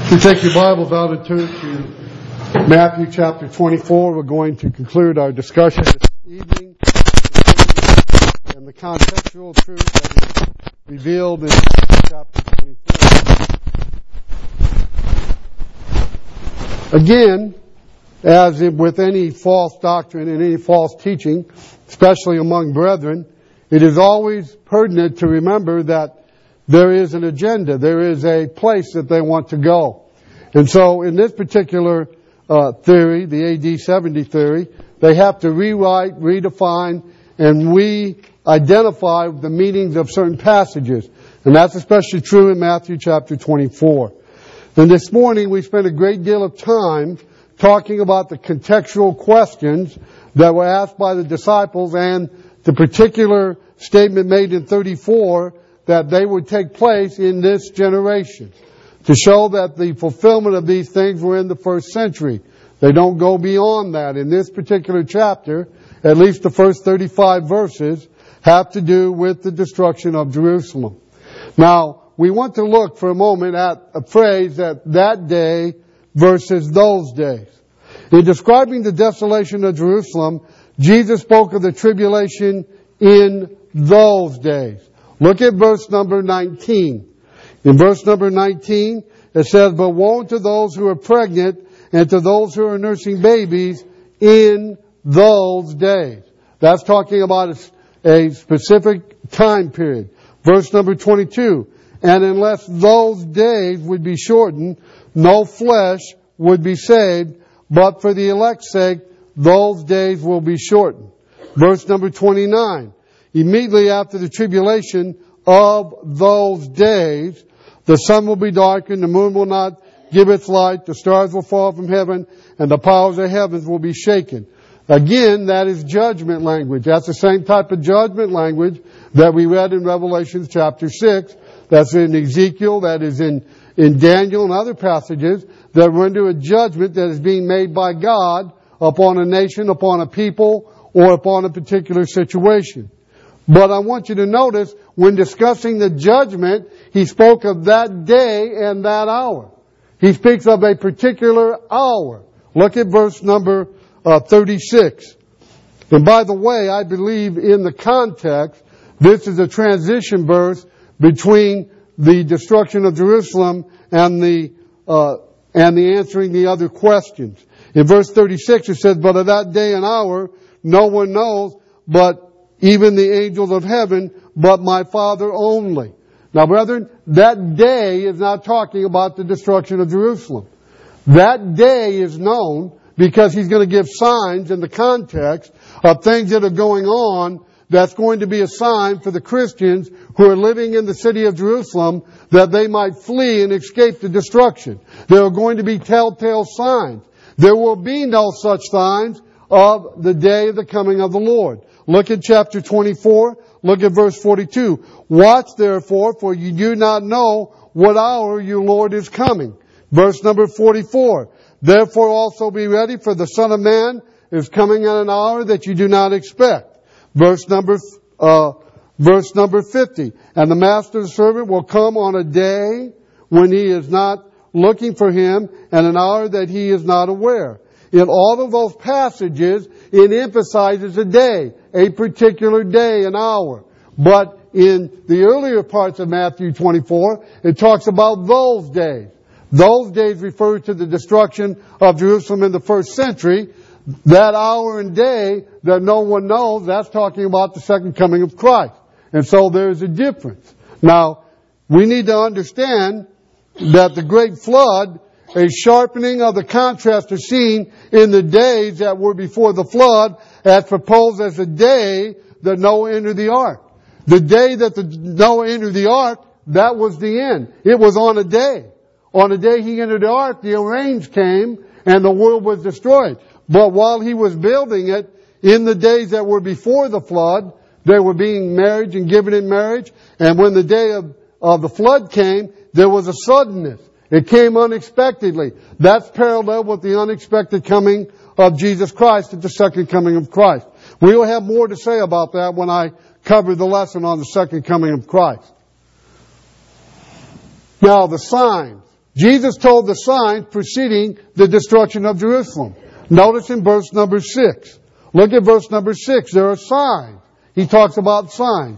You take your Bibles out and turn to Matthew chapter 24. We're going to conclude our discussion this evening and the contextual truth that is revealed in chapter 24. Again, as with any false doctrine and any false teaching, especially among brethren, it is always pertinent to remember that there is an agenda. There is a place that they want to go. And so in this particular theory, the AD 70 theory, they have to rewrite, redefine, and re-identify the meanings of certain passages. And that's especially true in Matthew chapter 24. And this morning we spent a great deal of time talking about the contextual questions that were asked by the disciples and the particular statement made in 34 that they would take place in this generation, to show that the fulfillment of these things were in the first century. They don't go beyond that. In this particular chapter, at least the first 35 verses have to do with the destruction of Jerusalem. Now, we want to look for a moment at a phrase that day versus those days. In describing the desolation of Jerusalem, Jesus spoke of the tribulation in those days. Look at verse number 19. In verse number 19, it says, "But woe to those who are pregnant and to those who are nursing babies in those days." That's talking about a specific time period. Verse number 22, "And unless those days would be shortened, no flesh would be saved, but for the elect's sake, those days will be shortened." Verse number 29, "Immediately after the tribulation of those days, the sun will be darkened, the moon will not give its light, the stars will fall from heaven, and the powers of heavens will be shaken." Again, that is judgment language. That's the same type of judgment language that we read in Revelation chapter 6. That's in Ezekiel, that is in Daniel and other passages that render a judgment that is being made by God upon a nation, upon a people, or upon a particular situation. But I want you to notice, when discussing the judgment, he spoke of that day and that hour. He speaks of a particular hour. Look at verse number 36. And by the way, I believe in the context, this is a transition verse between the destruction of Jerusalem and the answering the other questions. In verse 36 it says, "But of that day and hour no one knows, but even the angels of heaven, but my Father only." Now, brethren, that day is not talking about the destruction of Jerusalem. That day is known because he's going to give signs in the context of things that are going on that's going to be a sign for the Christians who are living in the city of Jerusalem that they might flee and escape the destruction. There are going to be telltale signs. There will be no such signs of the day of the coming of the Lord. Look at chapter 24. Look at verse 42. "Watch therefore, for you do not know what hour your Lord is coming." Verse number 44. "Therefore also be ready, for the Son of Man is coming at an hour that you do not expect." Verse number 50. "And the master's servant will come on a day when he is not looking for him, and an hour that he is not aware." In all of those passages, it emphasizes a day, a particular day, an hour. But in the earlier parts of Matthew 24, it talks about those days. Those days refer to the destruction of Jerusalem in the first century. That hour and day that no one knows, that's talking about the second coming of Christ. And so there's a difference. Now, we need to understand that the great flood, a sharpening of the contrast is seen in the days that were before the flood, as proposed as the day that Noah entered the ark. The day that Noah entered the ark, that was the end. It was on a day. On the day he entered the ark, the rains came and the world was destroyed. But while he was building it, in the days that were before the flood, they were being married and given in marriage. And when the day of the flood came, there was a suddenness. It came unexpectedly. That's parallel with the unexpected coming of Jesus Christ at the second coming of Christ. We will have more to say about that when I cover the lesson on the second coming of Christ. Now, the signs. Jesus told the signs preceding the destruction of Jerusalem. Notice in verse number 6. Look at verse number 6. There are signs. He talks about signs.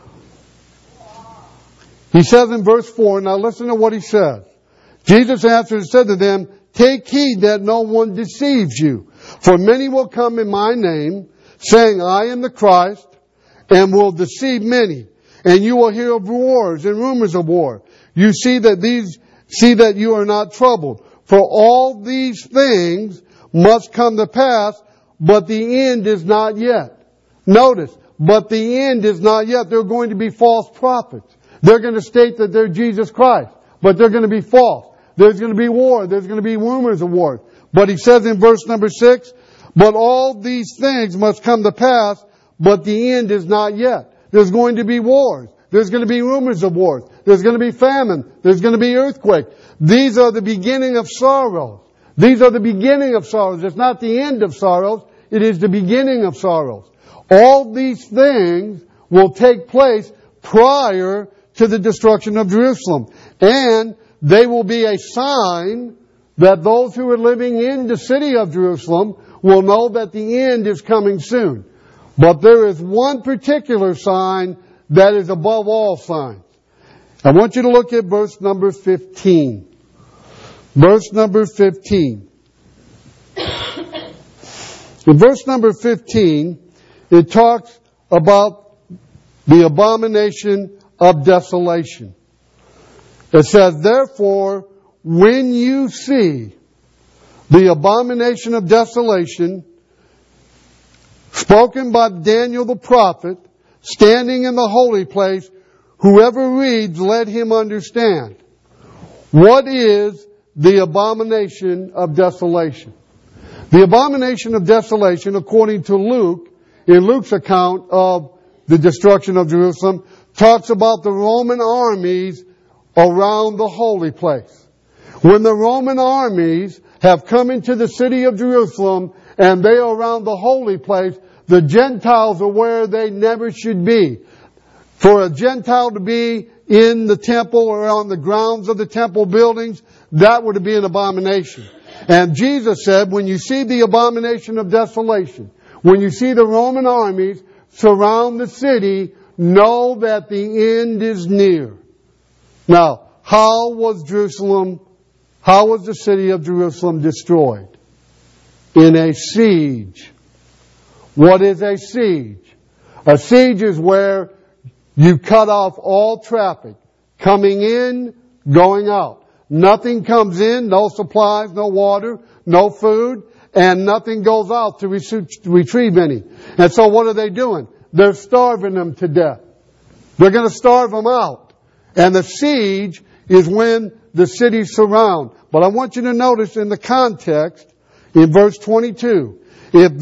He says in verse 4, now listen to what he says. Jesus answered and said to them, take heed that no one deceives you. For many will come in my name, saying, I am the Christ, and will deceive many. And you will hear of wars and rumors of war. You see that you are not troubled. For all these things must come to pass, but the end is not yet. Notice, but the end is not yet. There are going to be false prophets. They're going to state that they're Jesus Christ, but they're going to be false. There's going to be war. There's going to be rumors of war. But he says in verse number 6, but all these things must come to pass, but the end is not yet. There's going to be wars. There's going to be rumors of wars. There's going to be famine. There's going to be earthquake. These are the beginning of sorrows. These are the beginning of sorrows. It's not the end of sorrows. It is the beginning of sorrows. All these things will take place prior to the destruction of Jerusalem. And they will be a sign that those who are living in the city of Jerusalem will know that the end is coming soon. But there is one particular sign that is above all signs. I want you to look at verse number 15. Verse number 15. In verse number 15, it talks about the abomination of desolation. It says, therefore, when you see the abomination of desolation spoken by Daniel the prophet, standing in the holy place, whoever reads, let him understand. What is the abomination of desolation? The abomination of desolation, according to Luke, in Luke's account of the destruction of Jerusalem, talks about the Roman armies around the holy place. When the Roman armies have come into the city of Jerusalem and they are around the holy place, the Gentiles are where they never should be. For a Gentile to be in the temple or on the grounds of the temple buildings, that would be an abomination. And Jesus said, when you see the abomination of desolation, when you see the Roman armies surround the city, know that the end is near. Now, how was the city of Jerusalem destroyed? In a siege. What is a siege? A siege is where you cut off all traffic, coming in, going out. Nothing comes in, no supplies, no water, no food, and nothing goes out to retrieve any. And so what are they doing? They're starving them to death. They're going to starve them out. And the siege is when the cities surround. But I want you to notice in the context, in verse 22, unless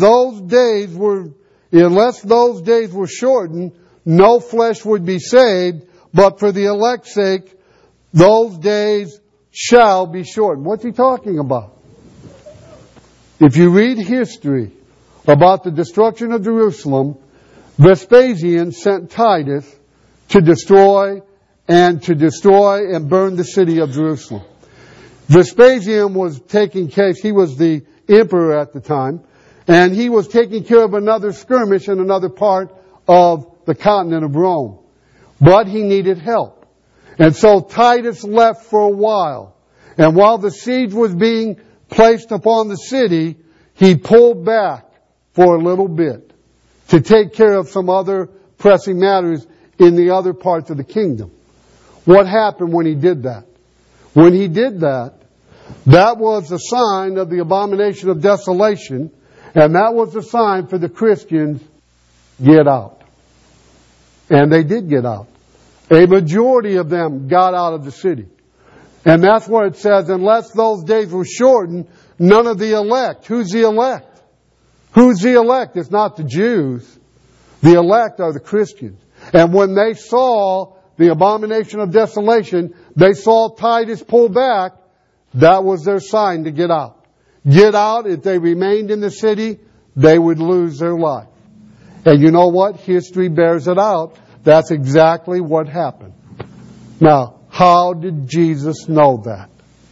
those days were shortened, no flesh would be saved, but for the elect's sake, those days shall be shortened. What's he talking about? If you read history about the destruction of Jerusalem, Vespasian sent Titus to destroy and burn the city of Jerusalem. Vespasian was he was the emperor at the time, and he was taking care of another skirmish in another part of the continent of Rome. But he needed help. And so Titus left for a while. And while the siege was being placed upon the city, he pulled back for a little bit to take care of some other pressing matters in the other parts of the kingdom. What happened when he did that? When he did that, that was a sign of the abomination of desolation, and that was a sign for the Christians, get out. And they did get out. A majority of them got out of the city. And that's where it says, unless those days were shortened, none of the elect. Who's the elect? Who's the elect? It's not the Jews. The elect are the Christians. And when they saw the abomination of desolation, they saw Titus pull back, that was their sign to get out. Get out. If they remained in the city, they would lose their life. And you know what? History bears it out. That's exactly what happened. Now, how did Jesus know that?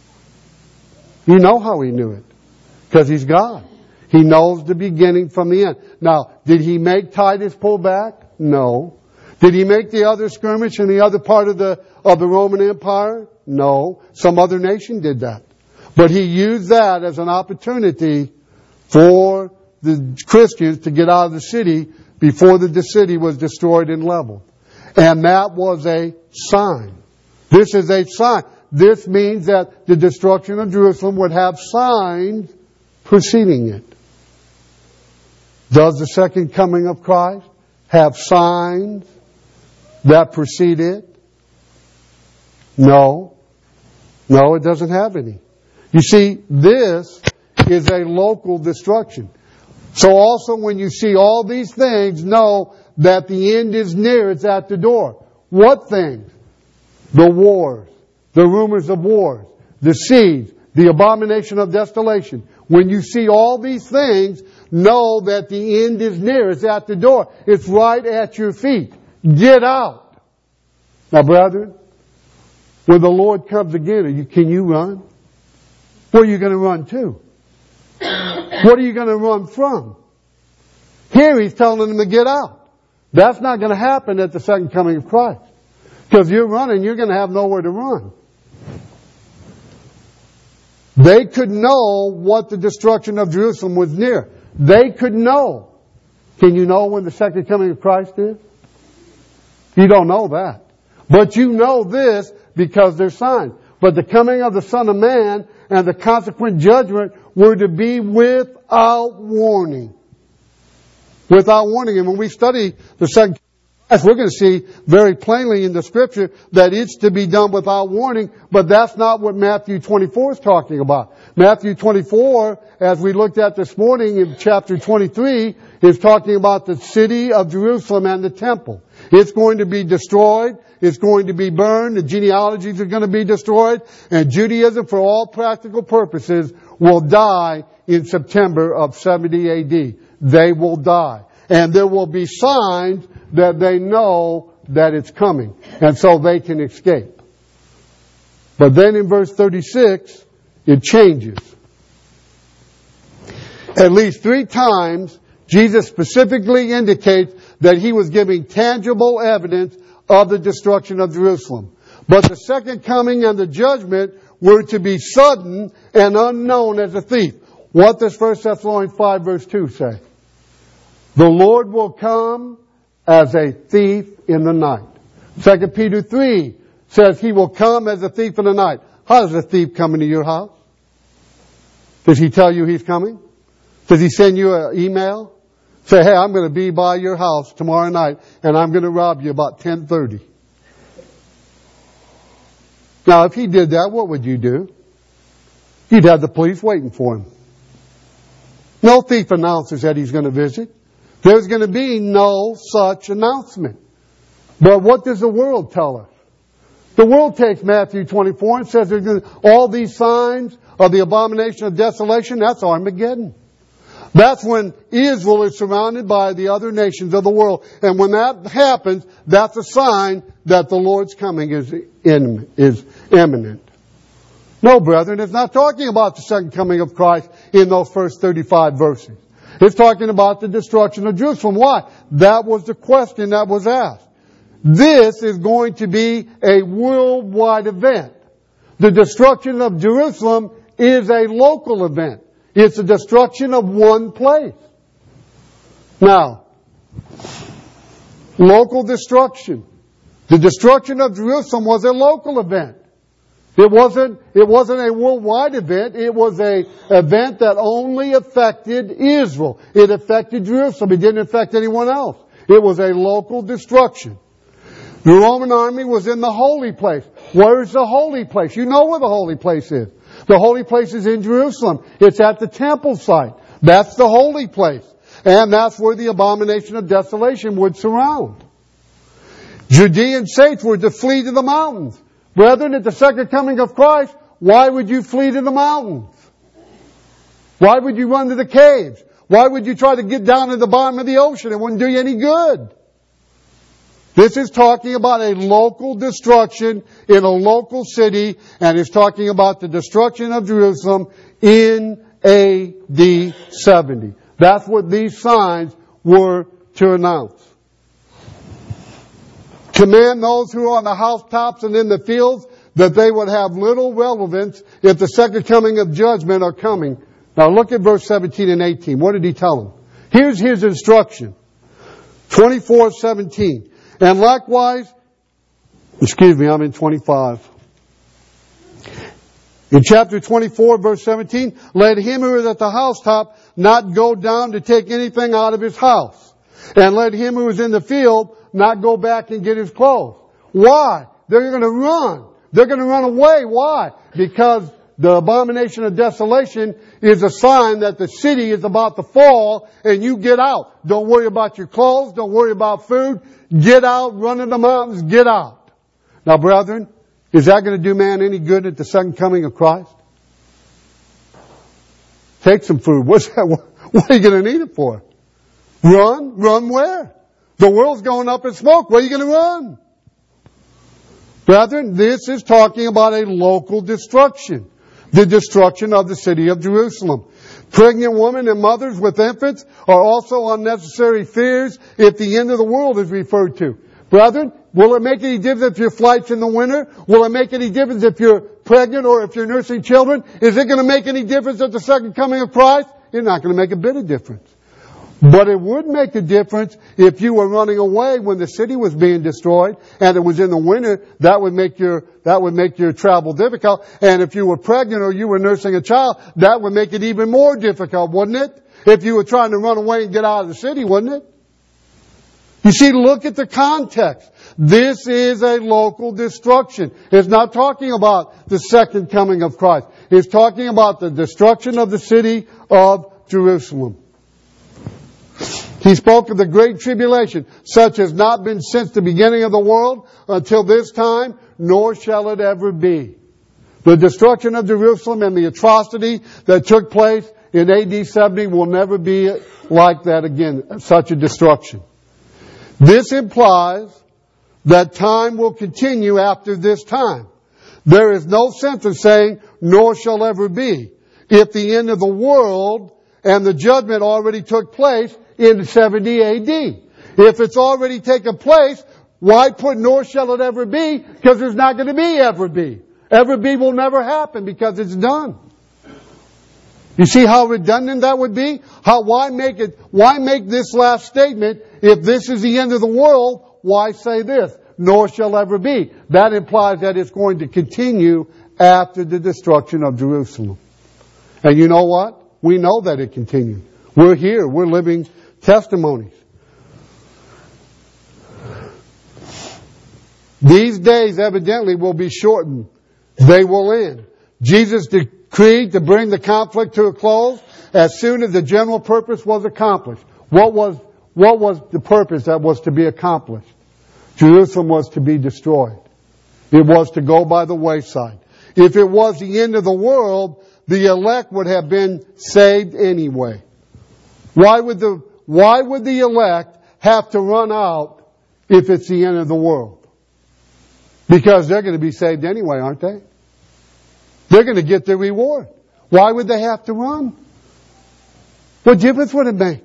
You know how He knew it. Because He's God. He knows the beginning from the end. Now, did He make Titus pull back? No. Did He make the other skirmish in the other part of the Roman Empire? No. Some other nation did that. But He used that as an opportunity for the Christians to get out of the city before the city was destroyed and leveled. And that was a sign. This is a sign. This means that the destruction of Jerusalem would have signs preceding it. Does the second coming of Christ have signs that precede it? No. No, it doesn't have any. You see, this is a local destruction. So also when you see all these things, know that the end is near, it's at the door. What things? The wars, the rumors of wars, the siege, the abomination of desolation. When you see all these things, know that the end is near, it's at the door. It's right at your feet. Get out. Now, brethren, when the Lord comes again, can you run? Where are you going to run to? What are you going to run from? Here He's telling them to get out. That's not going to happen at the second coming of Christ. Because you're running, you're going to have nowhere to run. They could know what the destruction of Jerusalem was near. They could know. Can you know when the second coming of Christ is? You don't know that. But you know this because there's signs. But the coming of the Son of Man and the consequent judgment were to be without warning. Without warning. And when we study the second coming of Christ, we're going to see very plainly in the Scripture that it's to be done without warning, but that's not what Matthew 24 is talking about. Matthew 24, as we looked at this morning in chapter 23, is talking about the city of Jerusalem and the temple. It's going to be destroyed. It's going to be burned. The genealogies are going to be destroyed. And Judaism, for all practical purposes, will die in September of 70 AD. They will die. And there will be signs that they know that it's coming. And so they can escape. But then in verse 36, it changes. At least 3 times, Jesus specifically indicates that He was giving tangible evidence of the destruction of Jerusalem. But the second coming and the judgment were to be sudden and unknown as a thief. What does 1 Thessalonians 5 verse 2 say? The Lord will come as a thief in the night. 2 Peter 3 says He will come as a thief in the night. How does a thief come into your house? Does he tell you he's coming? Does he send you an email? Say, hey, I'm going to be by your house tomorrow night and I'm going to rob you about 10:30. Now, if he did that, what would you do? You'd have the police waiting for him. No thief announces that he's going to visit. There's going to be no such announcement. But what does the world tell us? The world takes Matthew 24 and says there's all these signs of the abomination of desolation. That's Armageddon. That's when Israel is surrounded by the other nations of the world. And when that happens, that's a sign that the Lord's coming is imminent. No, brethren, it's not talking about the second coming of Christ in those first 35 verses. It's talking about the destruction of Jerusalem. Why? That was the question that was asked. This is going to be a worldwide event. The destruction of Jerusalem is a local event. It's the destruction of one place. Now, local destruction. The destruction of Jerusalem was a local event. It wasn't a worldwide event. It was an event that only affected Israel. It affected Jerusalem. It didn't affect anyone else. It was a local destruction. The Roman army was in the holy place. Where is the holy place? You know where the holy place is. The holy place is in Jerusalem. It's at the temple site. That's the holy place. And that's where the abomination of desolation would surround. Judean saints were to flee to the mountains. Brethren, at the second coming of Christ, why would you flee to the mountains? Why would you run to the caves? Why would you try to get down to the bottom of the ocean? It wouldn't do you any good. This is talking about a local destruction in a local city, and it's talking about the destruction of Jerusalem in AD 70. That's what these signs were to announce. Command those who are on the housetops and in the fields that they would have little relevance if the second coming of judgment are coming. Now look at verse 17 and 18. What did he tell them? Here's his instruction. 24:17. And likewise, I'm in 25. In chapter 24, verse 17, let him who is at the housetop not go down to take anything out of his house. And let him who is in the field not go back and get his clothes. Why? They're going to run. They're going to run away. Why? Because the abomination of desolation is a sign that the city is about to fall and you get out. Don't worry about your clothes. Don't worry about food. Get out, run in the mountains, get out. Now, brethren, is that going to do man any good at the second coming of Christ? Take some food. What are you going to need it for? Run? Run where? The world's going up in smoke. Where are you going to run? Brethren, this is talking about a local destruction. The destruction of the city of Jerusalem. Pregnant women and mothers with infants are also unnecessary fears if the end of the world is referred to. Brethren, will it make any difference if your flight's in the winter? Will it make any difference if you're pregnant or if you're nursing children? Is it going to make any difference at the second coming of Christ? It's not going to make a bit of difference. But it would make a difference if you were running away when the city was being destroyed and it was in the winter. That would make your travel difficult. And if you were pregnant or you were nursing a child, that would make it even more difficult, wouldn't it? If you were trying to run away and get out of the city, wouldn't it? You see, look at the context. This is a local destruction. It's not talking about the second coming of Christ. It's talking about the destruction of the city of Jerusalem. He spoke of the great tribulation, such has not been since the beginning of the world until this time, nor shall it ever be. The destruction of Jerusalem and the atrocity that took place in AD 70 will never be like that again, such a destruction. This implies that time will continue after this time. There is no sense in saying, nor shall ever be, if the end of the world and the judgment already took place in 70 AD. If it's already taken place, why put nor shall it ever be? Because there's not going to be ever be. Ever be will never happen because it's done. You see how redundant that would be? Why make this last statement? If this is the end of the world, why say this? Nor shall ever be. That implies that it's going to continue after the destruction of Jerusalem. And you know what? We know that it continued. We're here. We're living testimonies. These days evidently will be shortened. They will end. Jesus decreed to bring the conflict to a close as soon as the general purpose was accomplished. What was the purpose that was to be accomplished? Jerusalem was to be destroyed. It was to go by the wayside. If it was the end of the world, the elect would have been saved anyway. Why would the elect have to run out if it's the end of the world? Because they're going to be saved anyway, aren't they? They're going to get their reward. Why would they have to run? What difference would it make?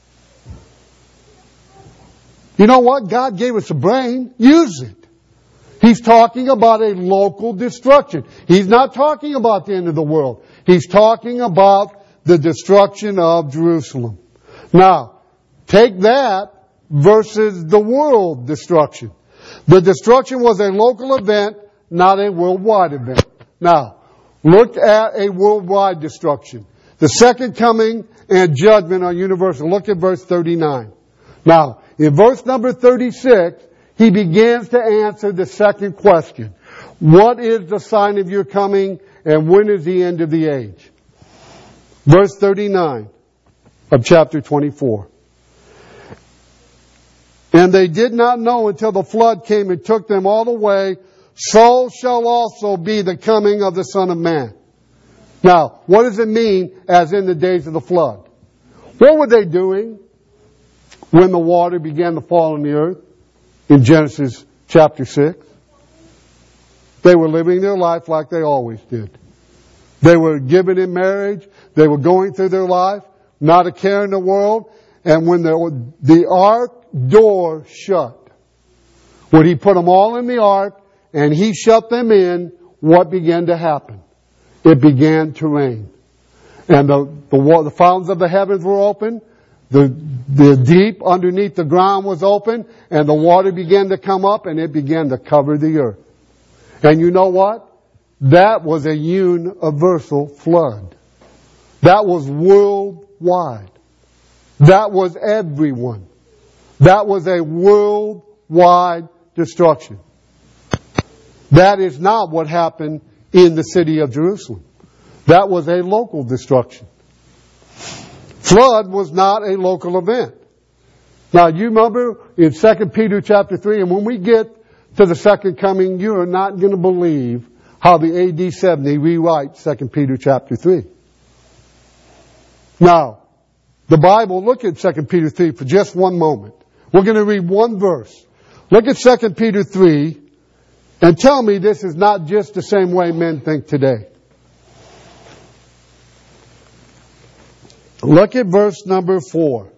You know what? God gave us a brain. Use it. He's talking about a local destruction. He's not talking about the end of the world. He's talking about the destruction of Jerusalem. Now, take that versus the world destruction. The destruction was a local event, not a worldwide event. Now, look at a worldwide destruction. The second coming and judgment are universal. Look at verse 39. Now, in verse number 36, he begins to answer the second question. What is the sign of your coming and when is the end of the age? Verse 39 of chapter 24. And they did not know until the flood came and took them all away. So shall also be the coming of the Son of Man. Now, what does it mean as in the days of the flood? What were they doing when the water began to fall on the earth? in Genesis chapter 6. They were living their life like they always did. They were given in marriage. They were going through their life, not a care in the world. And when the ark door shut, when he put them all in the ark and he shut them in, what began to happen? It began to rain. And the fountains of the heavens were open. The deep underneath the ground was open, and the water began to come up, and it began to cover the earth. And you know what? That was a universal flood. That was worldwide. That was everyone. That was a worldwide destruction. That is not what happened in the city of Jerusalem. That was a local destruction. Flood was not a local event. Now, you remember in 2 Peter chapter 3, and when we get to the second coming, you are not going to believe how the AD 70 rewrites 2 Peter chapter 3. Now, the Bible, look at 2 Peter 3 for just one moment. We're going to read one verse. Look at 2 Peter 3 and tell me this is not just the same way men think today. Look at verse number 4.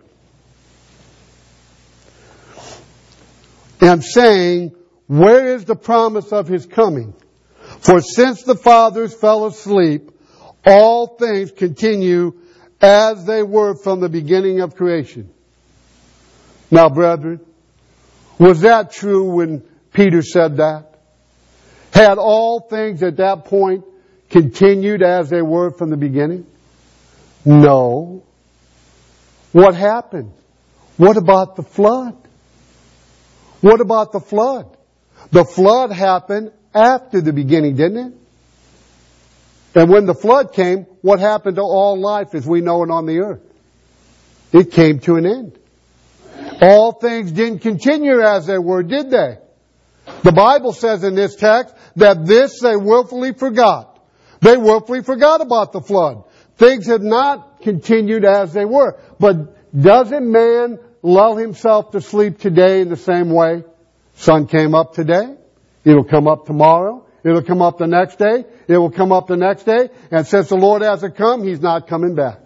And saying, where is the promise of his coming? For since the fathers fell asleep, all things continue as they were from the beginning of creation. Now, brethren, was that true when Peter said that? Had all things at that point continued as they were from the beginning? No. What happened? What about the flood? What about the flood? The flood happened after the beginning, didn't it? And when the flood came, what happened to all life as we know it on the earth? It came to an end. All things didn't continue as they were, did they? The Bible says in this text that this they willfully forgot. They willfully forgot about the flood. Things have not continued as they were. But doesn't man lull himself to sleep today in the same way? Sun came up today. It'll come up tomorrow. It'll come up the next day. It will come up the next day. And since the Lord hasn't come, He's not coming back.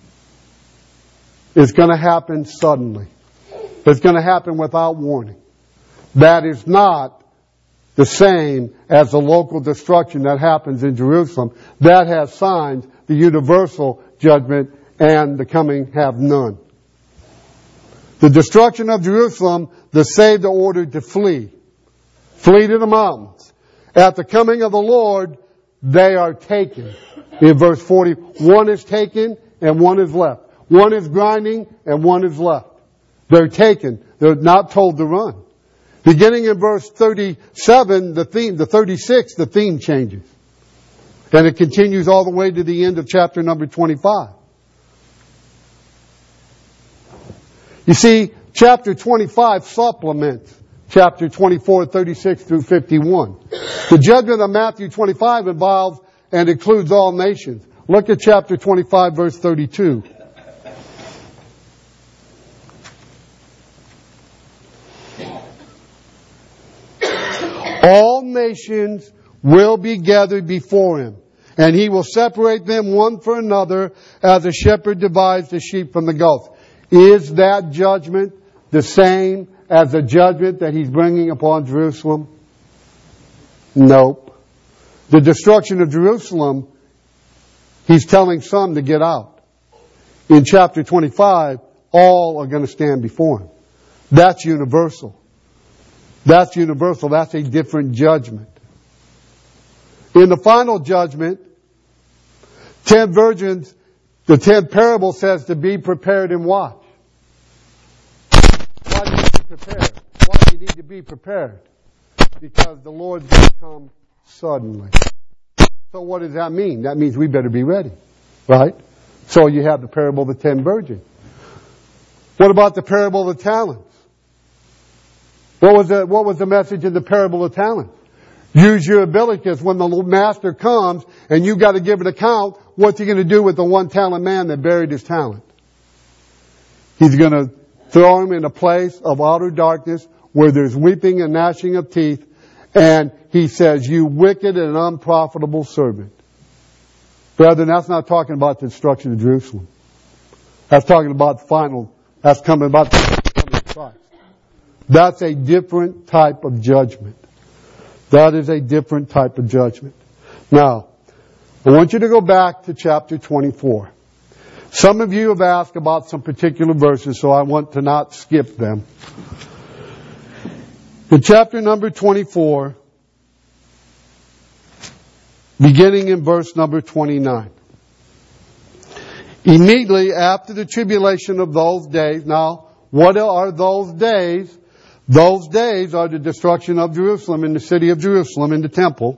It's going to happen suddenly. It's going to happen without warning. That is not the same as the local destruction that happens in Jerusalem. That has signs, the universal judgment and the coming have none. The destruction of Jerusalem, the saved are ordered to flee. Flee to the mountains. At the coming of the Lord, they are taken. In verse 40, one is taken and one is left. One is grinding and one is left. They're taken. They're not told to run. Beginning in verse 37, the theme changes. And it continues all the way to the end of chapter number 25. You see, chapter 25 supplements chapter 24, 36 through 51. The judgment of Matthew 25 involves and includes all nations. Look at chapter 25, verse 32. All nations will be gathered before him, and he will separate them one from another as a shepherd divides the sheep from the goats. Is that judgment the same as the judgment that he's bringing upon Jerusalem? Nope. The destruction of Jerusalem, he's telling some to get out. In chapter 25, all are going to stand before him. That's universal. That's universal. That's a different judgment. In the final judgment, 10 virgins, the 10th parable says to be prepared and watch. Why do you need to be prepared? Why do you need to be prepared? Because the Lord's going to come suddenly. So what does that mean? That means we better be ready. Right? So you have the parable of the 10 virgins. What about the parable of the talents? What was the message in the parable of talents? Use your ability, because when the master comes and you've got to give an account, what's he going to do with the 1 talent man that buried his talent? He's going to throw him in a place of outer darkness where there's weeping and gnashing of teeth. And he says, you wicked and unprofitable servant. Brethren, that's not talking about the destruction of Jerusalem. That's talking about the final, that's coming about the coming of Christ. That's a different type of judgment. That is a different type of judgment. Now, I want you to go back to chapter 24. Some of you have asked about some particular verses, so I want to not skip them. In chapter number 24, beginning in verse number 29. Immediately after the tribulation of those days, now, what are those days? Those days are the destruction of Jerusalem, in the city of Jerusalem, in the temple.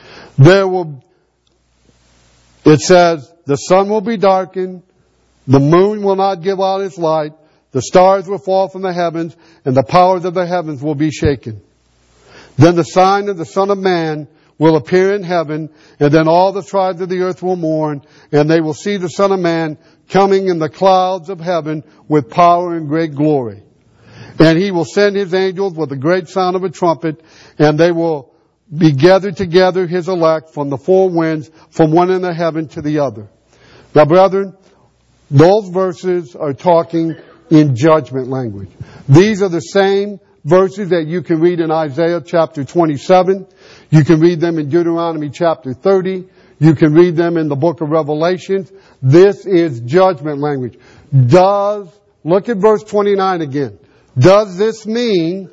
It says, the sun will be darkened, the moon will not give out its light, the stars will fall from the heavens, and the powers of the heavens will be shaken. Then the sign of the Son of Man will appear in heaven, and then all the tribes of the earth will mourn, and they will see the Son of Man coming in the clouds of heaven with power and great glory. And he will send his angels with a great sound of a trumpet, and they will be gathered together, his elect, from the four winds, from one end of heaven to the other. Now, brethren, those verses are talking in judgment language. These are the same verses that you can read in Isaiah chapter 27. You can read them in Deuteronomy chapter 30. You can read them in the book of Revelation. This is judgment language. Look at verse 29 again. Does this mean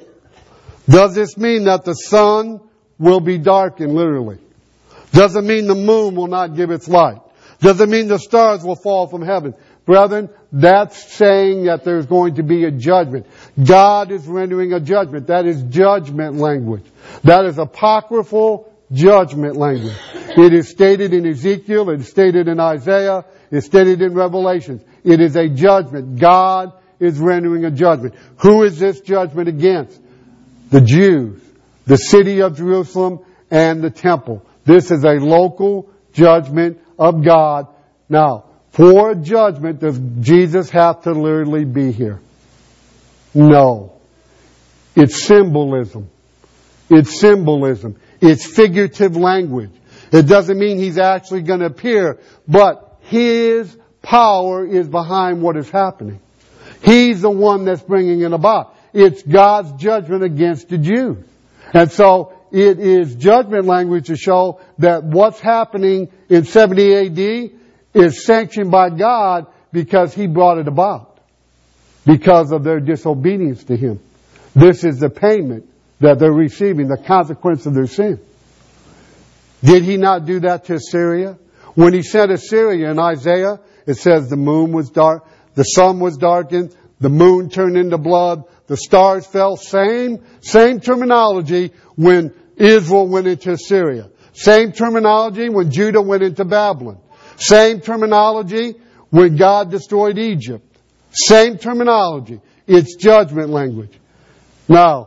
that the sun will be darkened, literally? Does it mean the moon will not give its light? Does it mean the stars will fall from heaven? Brethren, that's saying that there's going to be a judgment. God is rendering a judgment. That is judgment language. That is apocryphal judgment language. It is stated in Ezekiel, it is stated in Isaiah, it's stated in Revelation. It is a judgment. God is rendering a judgment. Who is this judgment against? The Jews, the city of Jerusalem, and the temple. This is a local judgment of God. Now, for a judgment, does Jesus have to literally be here? No. It's symbolism. It's symbolism. It's figurative language. It doesn't mean He's actually going to appear, but His power is behind what is happening. He's the one that's bringing it about. It's God's judgment against the Jews. And so it is judgment language to show that what's happening in 70 AD is sanctioned by God because He brought it about. Because of their disobedience to Him. This is the payment that they're receiving, the consequence of their sin. Did He not do that to Assyria? When He sent Assyria in Isaiah, it says the moon was dark, the sun was darkened, the moon turned into blood, the stars fell. Same terminology when Israel went into Assyria. Same terminology when Judah went into Babylon. Same terminology when God destroyed Egypt. Same terminology. It's judgment language. Now,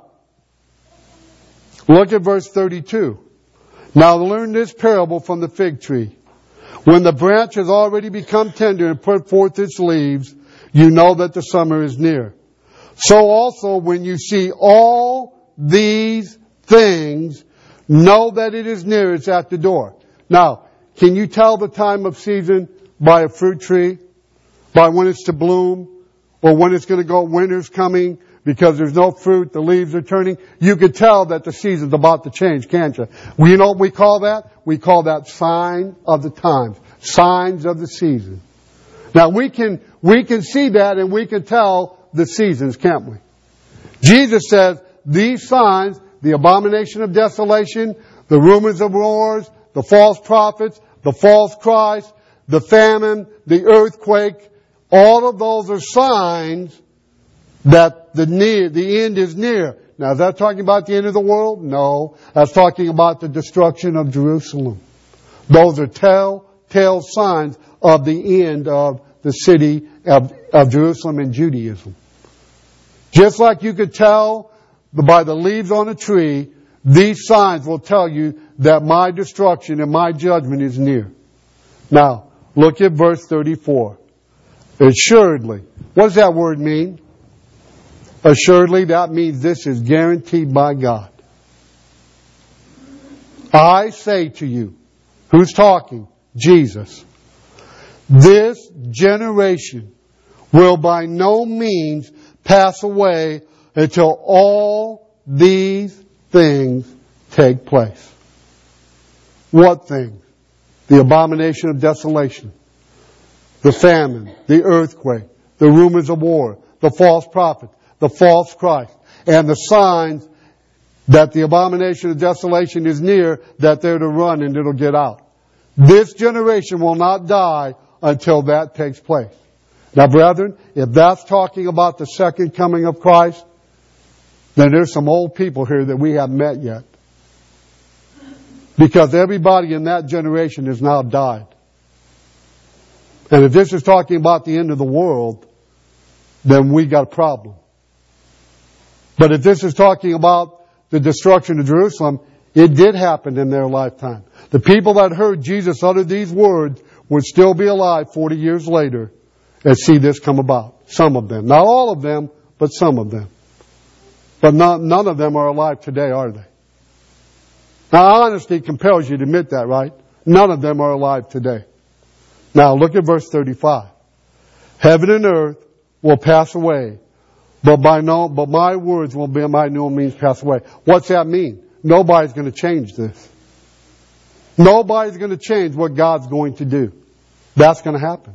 look at verse 32. Now learn this parable from the fig tree. When the branch has already become tender and put forth its leaves, you know that the summer is near. So also when you see all these things, know that it is near, it's at the door. Now, can you tell the time of season by a fruit tree? By when it's to bloom? Or when it's going to go, winter's coming because there's no fruit, the leaves are turning? You could tell that the season's about to change, can't you? Well, you know what we call that? We call that sign of the times. Signs of the season. Now we can see that and we can tell the seasons, can't we? Jesus says these signs, the abomination of desolation, the rumors of wars, the false prophets, the false Christ, the famine, the earthquake, all of those are signs that the end is near. Now, is that talking about the end of the world? No. That's talking about the destruction of Jerusalem. Those are telltale signs of the end of the city of Jerusalem and Judaism. Just like you could tell by the leaves on a tree, these signs will tell you that my destruction and my judgment is near. Now, look at verse 34. Assuredly. What does that word mean? Assuredly, that means this is guaranteed by God. I say to you, who's talking? Jesus. This generation will by no means pass away until all these things take place. What things? The abomination of desolation, the famine, the earthquake, the rumors of war, the false prophet, the false Christ, and the signs that the abomination of desolation is near, that they're to run and it'll get out. This generation will not die until that takes place. Now, brethren, if that's talking about the second coming of Christ, then there's some old people here that we haven't met yet. Because everybody in that generation has now died. And if this is talking about the end of the world, then we got a problem. But if this is talking about the destruction of Jerusalem, it did happen in their lifetime. The people that heard Jesus utter these words would still be alive 40 years later and see this come about. Some of them. Not all of them, but some of them. But none of them are alive today, are they? Now, honesty compels you to admit that, right? None of them are alive today. Now, look at verse 35. Heaven and earth will pass away, but my words will by no means pass away. What's that mean? Nobody's going to change this. Nobody's going to change what God's going to do. That's going to happen.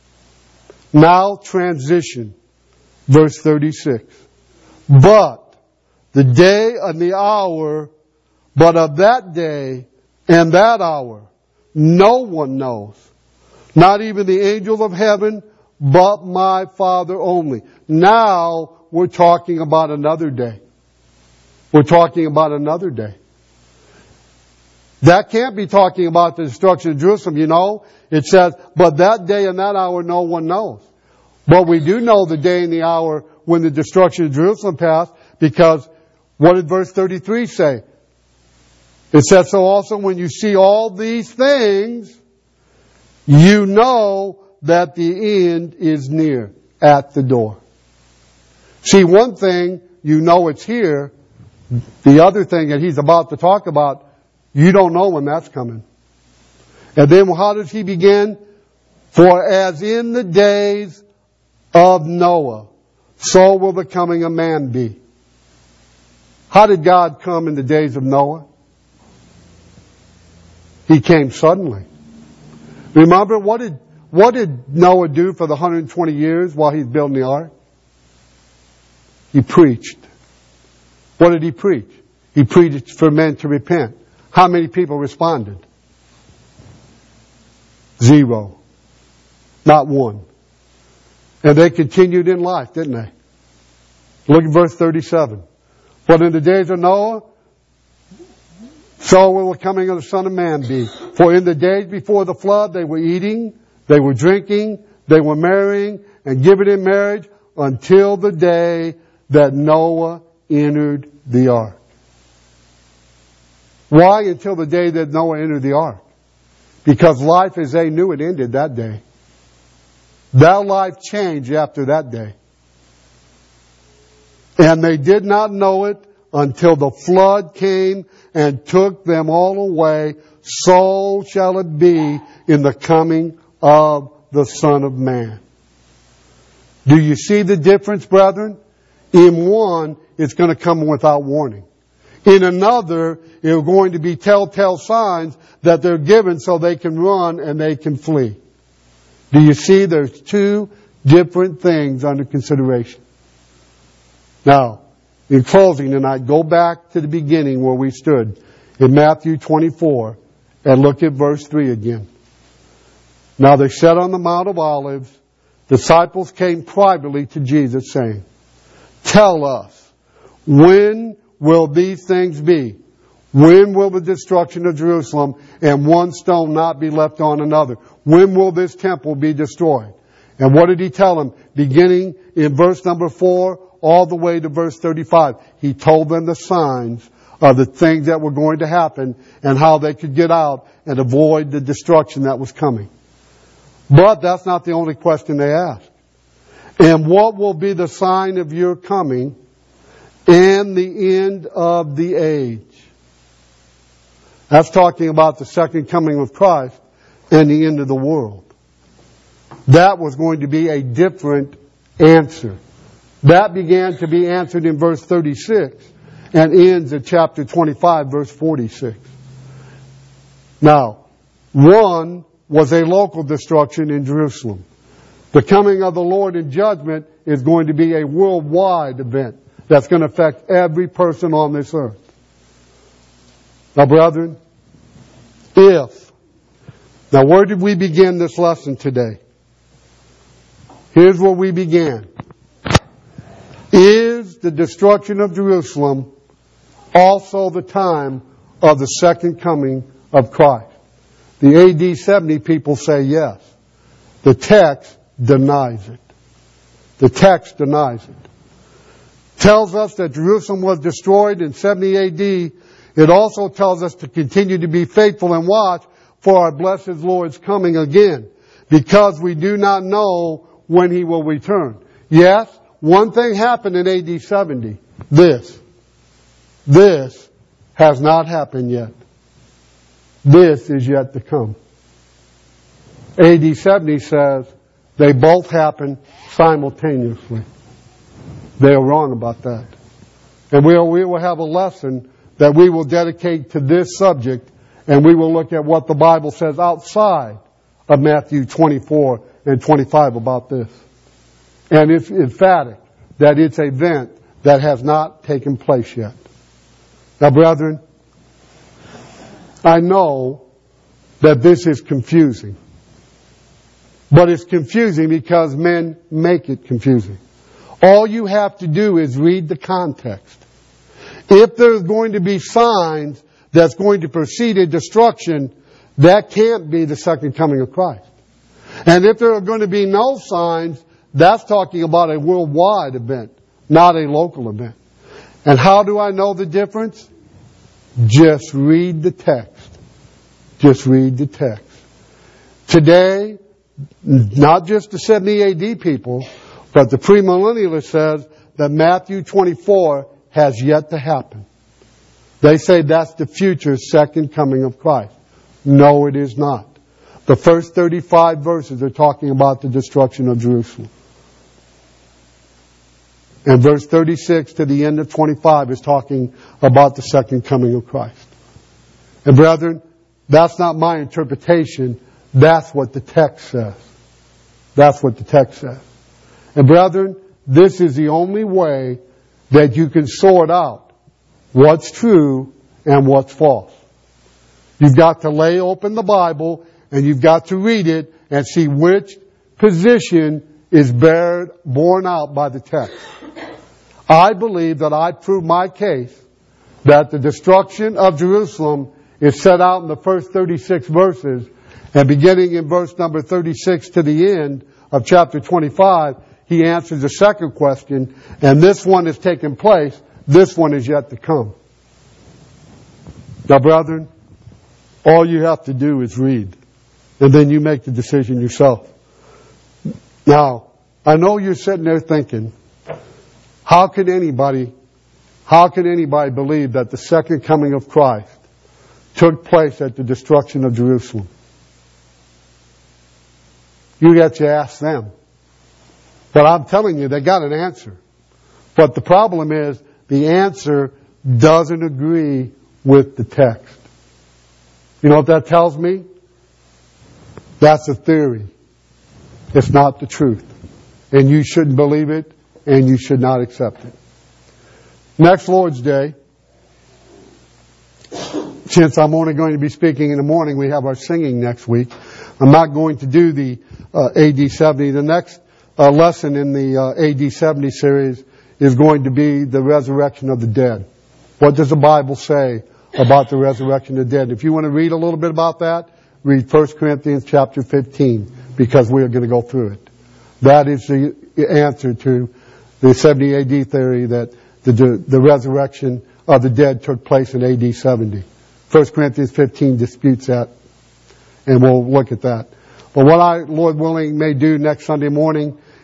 Now, transition. Verse 36. But the day and the hour, but of that day and that hour, no one knows. Not even the angels of heaven, but my Father only. Now, we're talking about another day. We're talking about another day. That can't be talking about the destruction of Jerusalem, you know. It says, but that day and that hour no one knows. But we do know the day and the hour when the destruction of Jerusalem passed, because what did verse 33 say? It says, so also when you see all these things, you know that the end is near, at the door. See, one thing, you know it's here. The other thing that he's about to talk about, you don't know when that's coming. And then how does he begin? For as in the days of Noah, so will the coming of man be. How did God come in the days of Noah? He came suddenly. Remember, what did Noah do for the 120 years while he's building the ark? He preached. What did he preach? He preached for men to repent. How many people responded? 0. Not one. And they continued in life, didn't they? Look at verse 37. But in the days of Noah, so will the coming of the Son of Man be. For in the days before the flood, they were eating, they were drinking, they were marrying, and giving in marriage until the day that Noah entered the ark. Why until the day that Noah entered the ark? Because life as they knew it ended that day. That life changed after that day. And they did not know it until the flood came and took them all away. So shall it be in the coming of the Son of Man. Do you see the difference, brethren? In one, it's going to come without warning. In another, there are going to be telltale signs that they're given so they can run and they can flee. Do you see there's two different things under consideration? Now, in closing tonight, go back to the beginning where we stood in Matthew 24 and look at verse 3 again. Now they sat on the Mount of Olives. Disciples came privately to Jesus saying, tell us, when will these things be? When will the destruction of Jerusalem and one stone not be left on another? When will this temple be destroyed? And what did he tell them? Beginning in verse number 4 all the way to verse 35. He told them the signs of the things that were going to happen and how they could get out and avoid the destruction that was coming. But that's not the only question they asked. And what will be the sign of your coming and the end of the age? That's talking about the second coming of Christ and the end of the world. That was going to be a different answer. That began to be answered in verse 36 and ends at chapter 25, verse 46. Now, one was a local destruction in Jerusalem. The coming of the Lord in judgment is going to be a worldwide event that's going to affect every person on this earth. Now, brethren, now where did we begin this lesson today? Here's where we began. Is the destruction of Jerusalem also the time of the second coming of Christ? The AD 70 people say yes. The text denies it. The text denies it. Tells us that Jerusalem was destroyed in 70 AD. It also tells us to continue to be faithful and watch for our blessed Lord's coming again, because we do not know when He will return. Yes, one thing happened in AD 70. This has not happened yet. This is yet to come. AD 70 says they both happen simultaneously. They are wrong about that. And we will have a lesson that we will dedicate to this subject, and we will look at what the Bible says outside of Matthew 24 and 25 about this. And it's emphatic that it's an event that has not taken place yet. Now, brethren, I know that this is confusing. But it's confusing because men make it confusing. All you have to do is read the context. If there's going to be signs that's going to precede a destruction, that can't be the second coming of Christ. And if there are going to be no signs, that's talking about a worldwide event, not a local event. And how do I know the difference? Just read the text. Just read the text. Today, not just the 70 AD people, but the premillennialist says that Matthew 24 has yet to happen. They say that's the future second coming of Christ. No, it is not. The first 35 verses are talking about the destruction of Jerusalem. And verse 36 to the end of 25 is talking about the second coming of Christ. And brethren, that's not my interpretation. That's what the text says. That's what the text says. And brethren, this is the only way that you can sort out what's true and what's false. You've got to lay open the Bible and you've got to read it and see which position is borne out by the text. I believe that I proved my case that the destruction of Jerusalem is set out in the first 36 verses, and beginning in verse number 36 to the end of chapter 25, he answers the second question, and this one has taken place, this one is yet to come. Now, brethren, all you have to do is read, and then you make the decision yourself. Now, I know you're sitting there thinking, how can anybody believe that the second coming of Christ took place at the destruction of Jerusalem? You got to ask them. But I'm telling you, they got an answer. But the problem is, the answer doesn't agree with the text. You know what that tells me? That's a theory. It's not the truth. And you shouldn't believe it, and you should not accept it. Next Lord's Day, since I'm only going to be speaking in the morning, we have our singing next week. I'm not going to do the AD 70. The next lesson in the AD 70 series is going to be the resurrection of the dead. What does the Bible say about the resurrection of the dead? If you want to read a little bit about that, read 1 Corinthians chapter 15, because we are going to go through it. That is the answer to the 70 AD theory that the resurrection of the dead took place in AD 70. 1 Corinthians 15 disputes that, and we'll look at that. But what I, Lord willing, may do next Sunday morning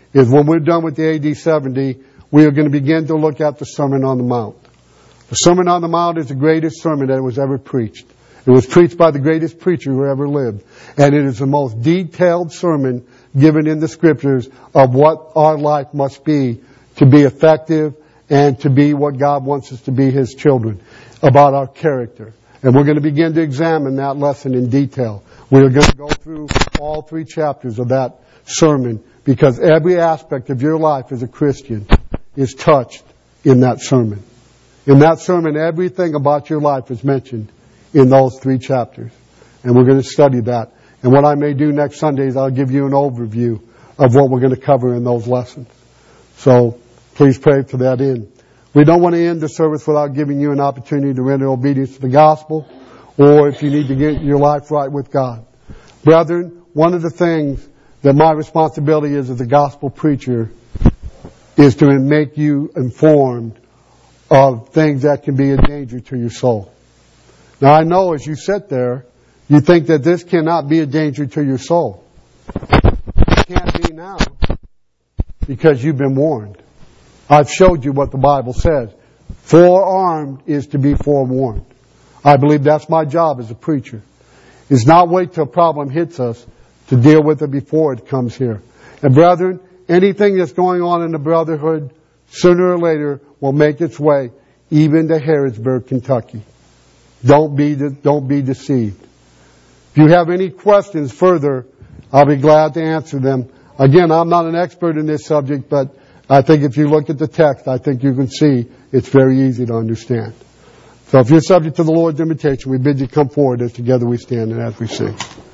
is when we're done with the AD 70, we are going to begin to look at the Sermon on the Mount. The Sermon on the Mount is the greatest sermon that was ever preached. It was preached by the greatest preacher who ever lived. And it is the most detailed sermon given in the Scriptures of what our life must be to be effective and to be what God wants us to be, His children, about our character. And we're going to begin to examine that lesson in detail. We are going to go through all 3 chapters of that sermon because every aspect of your life as a Christian is touched in that sermon. In that sermon, everything about your life is mentioned in those 3 chapters. And we're going to study that. And what I may do next Sunday is I'll give you an overview of what we're going to cover in those lessons. So please pray to that end. We don't want to end the service without giving you an opportunity to render obedience to the gospel, or if you need to get your life right with God. Brethren, one of the things that my responsibility is as a gospel preacher is to make you informed of things that can be a danger to your soul. Now I know as you sit there, you think that this cannot be a danger to your soul. It can't be now because you've been warned. I've showed you what the Bible says. Forearmed is to be forewarned. I believe that's my job as a preacher. Is not wait till a problem hits us to deal with it before it comes here. And brethren, anything that's going on in the brotherhood, sooner or later, will make its way even to Harrodsburg, Kentucky. Don't be deceived. If you have any questions further, I'll be glad to answer them. Again, I'm not an expert in this subject, but I think if you look at the text, I think you can see it's very easy to understand. So if you're subject to the Lord's invitation, we bid you come forward as together we stand and as we sing.